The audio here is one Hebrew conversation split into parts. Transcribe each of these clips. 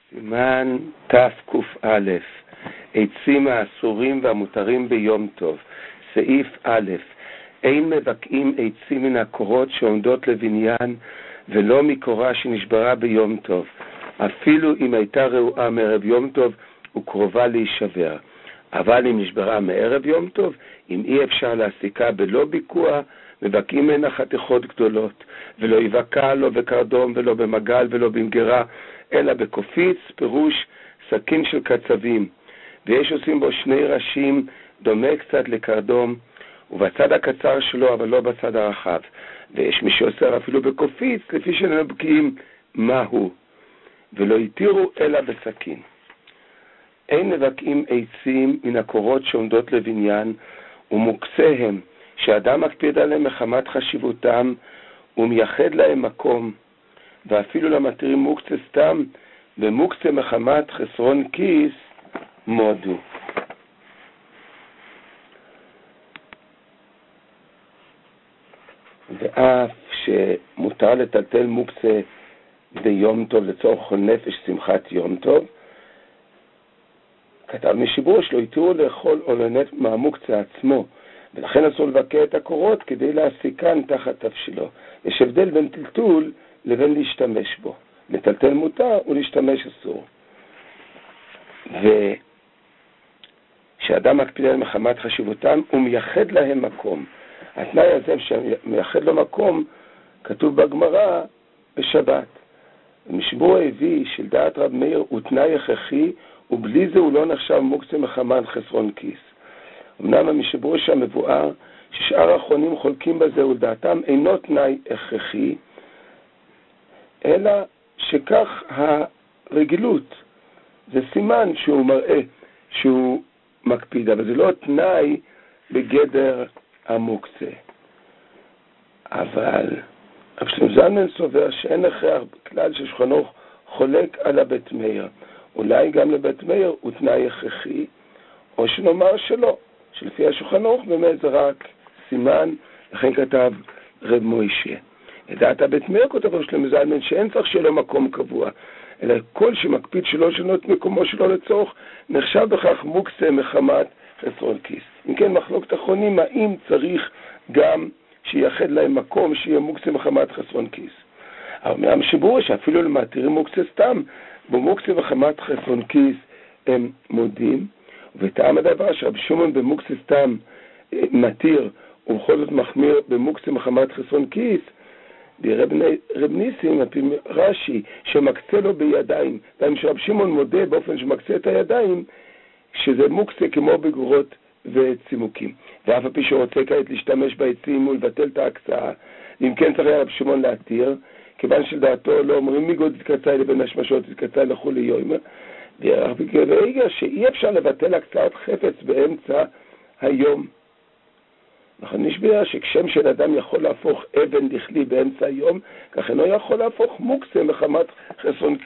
סימן תק"א, עצים האסורים והמותרים ביום טוב. סעיף א', אין מבקעים עצים מן הקורות שעומדות לבניין ולא מקורה שנשברה ביום טוב, אפילו אם הייתה רעועה מערב יום טוב וקרובה להישבר. אבל אם נשברה מערב יום טוב, אם אי אפשר להסיקה בלא ביקוע, מבקעים ממנה חתיכות גדולות, ולא יבקע לא בקרדום ולא במגל ולא במגרה, אלא בקופיץ, פירוש סכין של קצבים, ויש עושים בו שני ראשים, דומה קצת לקרדום, ובצד הקצר שלו, אבל לא בצד הרחב. ויש מי שעושה אפילו בקופיץ, לפי שנבקיעים מהו, ולא יתירו אלא בסכין. אין מבקעים עצים מן הקורות שעומדות לבניין, ומוקציהם, שאדם מקפיד עליהם מחמת חשיבותם, ומייחד להם מקום, ואפילו למתירים מוקצה סתם, ומוקצה מחמת חסרון כיס מודו. ואף שמותר לטלטל מוקצה ביום טוב לצורך נפש שמחת יום טוב, כתב משיבור שלו, יתירו לאכול או לנט מהמוקצה עצמו, ולכן אסור לבקע את הקורות כדי להסיקן תחת תבשילו. יש הבדל בין טלטול לבין להשתמש בו. לטלטל מותר ולהשתמש אסור. ושאדם מקפיד על מחמת חשיבותם, הוא מייחד להם מקום. התנאי הזה שמייחד לו מקום, כתוב בגמרא בשבת. משיבור הביא של דעת רב מאיר הוא תנאי הכרחי, ובלי זה הוא לא נחשב מוקצה מחמת חסרון כיס. אמנם המשבור שם מבואר ששאר האחרונים חולקים בזה ולדעתם אינו תנאי הכרחי, אלא שכך הרגילות, זה סימן שהוא מראה שהוא מקפיד, אבל זה לא תנאי בגדר המוקצה. אבל רב שלמה זלמן סובר שאין הכרח כלל ששולחן ערוך חולק על הבית מאיר. אולי גם לבית מאיר הוא תנאי הכרחי, או שנאמר שלא, שלפי השולחן ערוך באמת זה רק סימן, לכן כתב רב מוישה. לדעת הבית מאיר כותב רב שלמה זלמן שאין צריך שיהיה לו מקום קבוע, אלא כל שמקפיד שלא לשנות מקומו שלו לצורך, נחשב בכך מוקצה מחמת חסרון כיס. אם כן, מחלוקת אחרונים, האם צריך גם שייחד להם מקום שיהיה מוקצה מחמת חסרון כיס. אבל מהמשיבור שאפילו למתירים מוקצה סתם, במוקצה מחמת חסרון כיס הם מודים, וטעם הדבר שרב שמעון במוקצה סתם מתיר, ובכל זאת מחמיר במוקצה מחמת חסרון כיס, רב ניסים, רש"י, שמקצה לו בידיים, ואם שרב שמעון מודה באופן שמקצה את הידיים, שזה מוקצה כמו בגורות וצימוקים. ואף הפי שרוצה כעת להשתמש בעצים ולבטל את ההקצאה, אם כן צריך רב שמעון להתיר, כיוון שלדעתו לא אומרים מגוד תתקצאי לבין השמשות תתקצאי לכו ליומה, וברגע שאי אפשר לבטל הקצאת חפץ באמצע היום. נכון, נשבע שכשם של אדם יכול להפוך אבן לכלי באמצע היום, כך אינו יכול להפוך מוקצה מחמת חסרון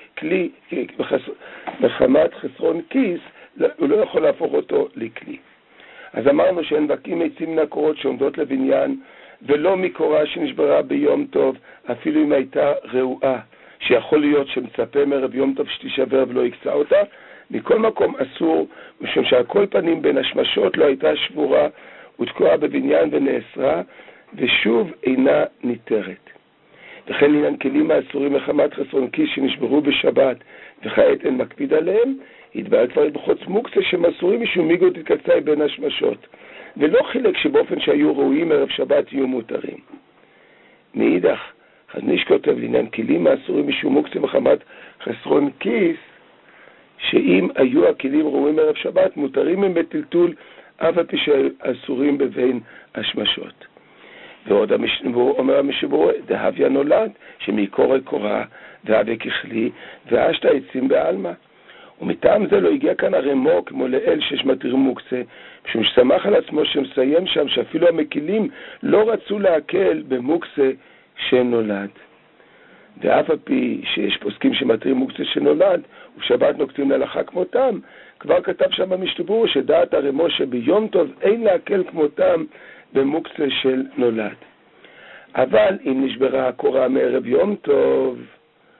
מחמת חסרון כיס, הוא לא יכול להפוך אותו לכלי. אז אמרנו שאין מבקעים עצים מן הקורות שעומדות לבניין, ולא מקורה שנשברה ביום טוב, אפילו אם הייתה רעועה, שיכול להיות שמצפה מערב יום טוב שתישבר ולא יקצה אותה. מכל מקום אסור, משום שעל כל פנים בין השמשות לא הייתה שבורה, ותקועה בבניין ונאסרה, ושוב אינה ניתרת. וכן עניין כלים האסורים מחמת חסרון כיס שנשברו בשבת, וכעת אין מקפיד עליהם, התבהר כבר בחוץ מוקצה שהם אסורים משום מיגו תתקצאי בין השמשות, ולא חילק שבאופן שהיו ראויים ערב שבת יהיו מותרים. מאידך, חזניש כותב לעניין כלים האסורים משום מוקצה מחמת חסרון כיס, שאם היו הכלים ראויים ערב שבת, מותרים הם בטלטול, אף על פי שאסורים בבין השמשות. ועוד אומר המשבור, דהביה נולד, שמקורא קורה, והווה ככלי, ואשת העצים בעלמא. ומטעם זה לא הגיע כאן הרמו כמו לאל שיש מתיר מוקצה, משום ששמח על עצמו שמסיים שם שאפילו המקילים לא רצו להקל במוקצה שנולד. ואף על פי שיש פוסקים שמתירים מוקצה שנולד, ושבת נוקטים להלכה כמותם, כבר כתב שם במשתבור שדעת הרמו שביום טוב אין להקל כמותם במוקצה של נולד. אבל אם נשברה הקורה מערב יום טוב,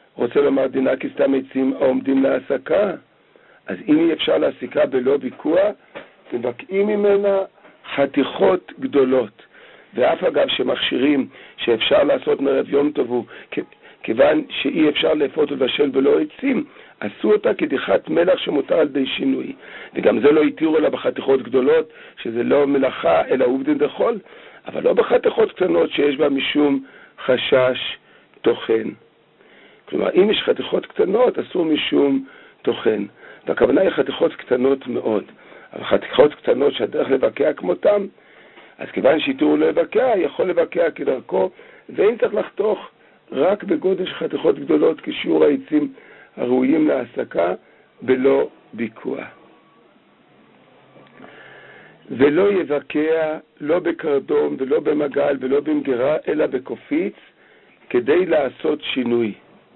רוצה לומר דינה כסתם עצים העומדים להעסקה. אז אם אי אפשר להעסיקה בלא ביקוע, מבקעים ממנה חתיכות גדולות. ואף אגב שמכשירים שאפשר לעשות מערב יום טוב הוא, כיוון שאי אפשר לאפות ולבשל בלא עצים, עשו אותה כדיחת מלח שמותר על די שינוי. וגם זה לא התירו לה בחתיכות גדולות, שזה לא מלאכה אלא עובדין דחול, אבל לא בחתיכות קטנות שיש בה משום חשש תוכן. כלומר, אם יש חתיכות קטנות, אסור משום תוכן. והכוונה היא חתיכות קטנות מאוד. אבל חתיכות קטנות שהדרך לבקע כמותם, אז כיוון שהתירו לא לבקע, יכול לבקע כדרכו, ואין צריך לחתוך רק בגודל של חתיכות גדולות כשיעור העצים הראויים להעסקה בלא ביקוע. ולא יבקע לא בקרדום ולא במגל ולא במגירה, אלא בקופיץ, כדי לעשות שינוי.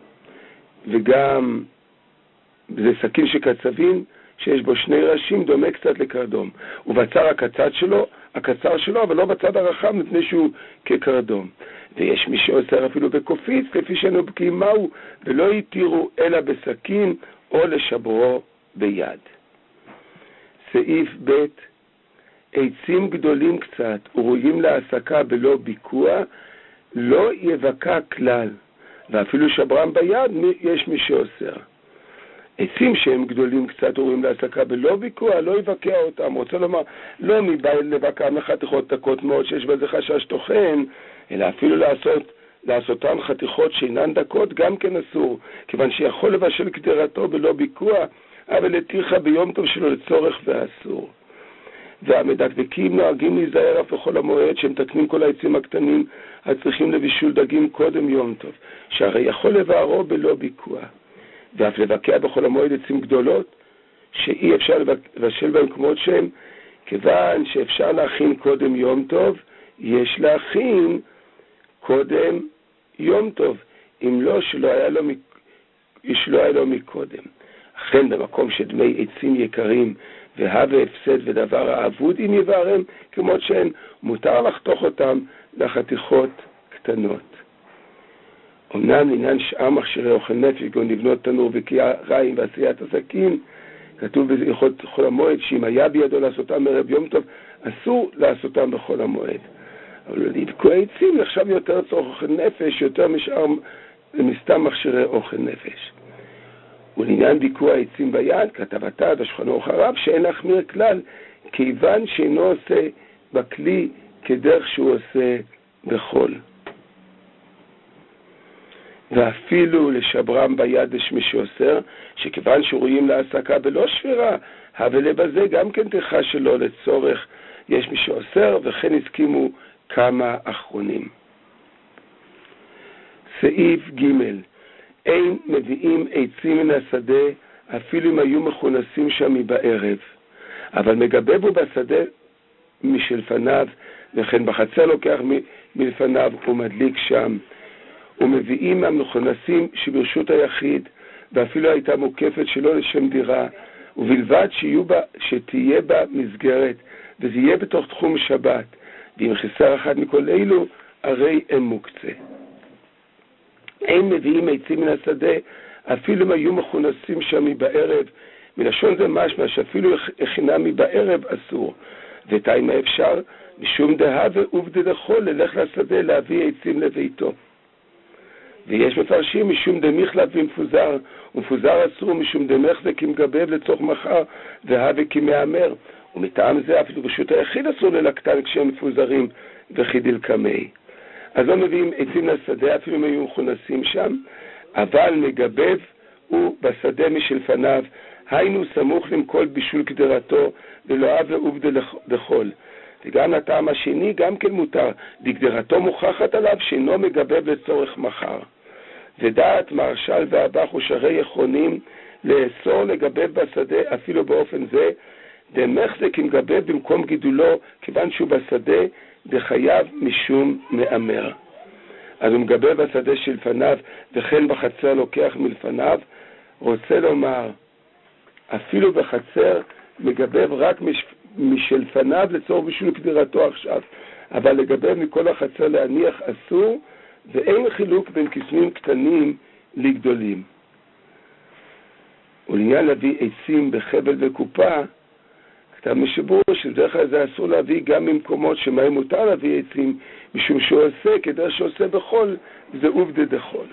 וגם זה סכין שקצבים, שיש בו שני ראשים, דומה קצת לקרדום. ובצר הקצר שלו, אבל לא בצד הרחב, מפני שהוא כקרדום. ויש מי שעושה אפילו בקופיץ, לפי שאנו בקיאים מהו, ולא יתירו אלא בסכין, או לשברו ביד. סעיף ב' עצים גדולים קצת, וראויים להעסקה בלא ביקוע, לא יבקע כלל, ואפילו שברם ביד יש מי שאוסר. עצים שהם גדולים קצת וראויים להעסקה בלא ביקוע, לא יבקע אותם. רוצה לומר, לא מבעל לבקע מחתיכות דקות מאוד שיש בזה חשש תוכן, אלא אפילו לעשותם חתיכות שאינן דקות גם כן אסור, כיוון שיכול לבשל קדרתו בלא ביקוע, אבל לתירחה ביום טוב שלו לצורך ואסור. והמדקדקים נוהגים להיזהר אף בכל המועד שהם תקנים כל העצים הקטנים הצריכים לבישול דגים קודם יום טוב, שהרי יכול לבערו בלא ביקוע. ואף לבקע בכל המועד עצים גדולות שאי אפשר לבשל בהם כמות שהם, כיוון שאפשר להכין קודם יום טוב, יש להכין קודם יום טוב, אם לא שלא היה לו מקודם. אכן במקום שדמי עצים יקרים והווה הפסד ודבר האבוד אם יבערם כמות שהן, מותר לחתוך אותם לחתיכות קטנות. אמנם לעניין שאר מכשירי אוכל נפש, כגון לבנות תנור וקיע רעים ועשיית הסכין, כתוב בהלכות חול המועד שאם היה בידו לעשותם מערב יום טוב, אסור לעשותם בחול המועד. אבל לבקוע עצים נחשב יותר צורך אוכל נפש, יותר משאר מסתם מכשירי אוכל נפש. ולעניין ביקוע עצים ביד, כתב התא בשולחן ערוך הרב, שאין להחמיר כלל, כיוון שאינו עושה בכלי כדרך שהוא עושה בחול. ואפילו לשברם ביד יש מי שאוסר, שכיוון שרואים להעסקה בלא שבירה, ולבזה גם כן תיכה שלו לצורך יש מי שאוסר, וכן הסכימו כמה אחרונים. סעיף ג' אין מביאים עצים מן השדה, אפילו אם היו מכונסים שם מבערב, אבל מגבב הוא בשדה משלפניו, וכן בחצר לוקח מלפניו ומדליק שם. ומביאים מהמכונסים שברשות היחיד, ואפילו הייתה מוקפת שלא לשם דירה, ובלבד שתהיה בה מסגרת, וזה יהיה בתוך תחום שבת, ואם חסר אחד מכל אלו, הרי הם מוקצה. אין מביאים עצים מן השדה, אפילו אם היו מכונסים שם מבערב, מלשון זה משמע שאפילו הכינה מבערב אסור, ותאי מה אפשר, משום דהווה עובדא דחול ללך לשדה להביא עצים לביתו. ויש מפרשים משום דמיכלב ומפוזר, ומפוזר אסור משום דמחזק כמגבב לצורך מחר, והווה כמאמר, ומטעם זה אפילו ברשות היחיד אסור ללקטן כשהם מפוזרים וחידלקמי. אז לא מביאים עצים לשדה אפילו אם היו מכונסים שם, אבל מגבב הוא בשדה משלפניו, היינו סמוך למכל בישול קדרתו, ולא הווה עובדא דחול. וגם הטעם השני גם כן מותר, בקדרתו מוכחת עליו שאינו מגבב לצורך מחר. ודעת מרשל והבח ושרי יכונים לאסור לגבב בשדה אפילו באופן זה, דמחזק אם גבב במקום גידולו, כיוון שהוא בשדה, דחייב משום מאמר. אז הוא מגבב בשדה שלפניו, וכן בחצר לוקח מלפניו, רוצה לומר, אפילו בחצר מגבב רק משלפניו לצורך בישול קדרתו עכשיו, אבל לגבב מכל החצר להניח אסור, ואין חילוק בין קסמים קטנים לגדולים. ולעניין להביא עצים בחבל וקופה, כתב משבור שבדרך כלל זה אסור להביא גם ממקומות שמהם מותר להביא עצים, משום שהוא עושה כדרך שעושה בחול, זה עובדה דחול.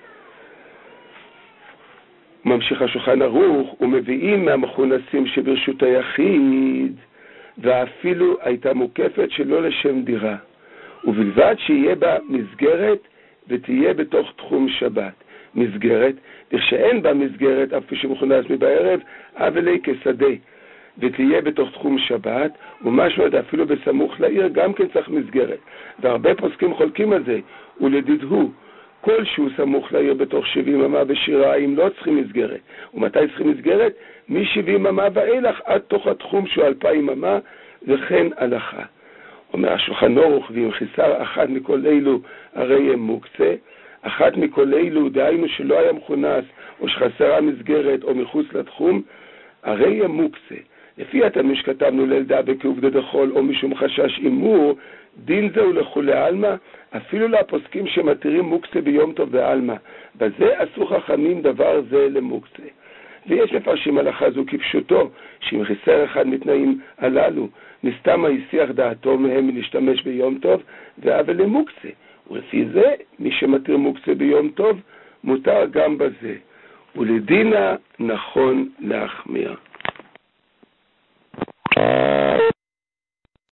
ממשיך השולחן ערוך, ומביאים מהמכונסים שברשות היחיד, ואפילו הייתה מוקפת שלא לשם דירה, ובלבד שיהיה בה מסגרת ותהיה בתוך תחום שבת. מסגרת, וכשאין בה מסגרת, אף פי שמכונס מבערב, אבלי כשדה, ותהיה בתוך תחום שבת, ומשהו עוד אפילו בסמוך לעיר, גם כן צריך מסגרת. והרבה פוסקים חולקים על זה, ולדידהו, כל שהוא סמוך לעיר בתוך 70 אמה בשיריים לא צריכים מסגרת. ומתי צריכים מסגרת? מ-70 אמה ואילך עד תוך התחום שהוא 2,000 אמה, וכן הלכה. אומר השולחן ערוך, ואם חיסר אחת מכל אלו הרי הם מוקצה, אחת מכל אלו, דהיינו שלא היה מכונס, או שחסרה מסגרת, או מחוץ לתחום, הרי הם מוקצה. לפי התלמוד שכתבנו לילדה בכעובדה דחול, או משום חשש אימור, דין זהו לכולי עלמא, אפילו לפוסקים שמתירים מוקצה ביום טוב ועלמא. בזה עשו חכמים דבר זה למוקצה. ויש מפרשים הלכה זו כפשוטו, שאם חיסר אחד מתנאים הללו, נסתם היסיח דעתו מהם מלהשתמש ביום טוב, ואבל למוקצה. ולפי זה, מי שמתיר מוקצה ביום טוב, מותר גם בזה. ולדינה נכון להחמיר.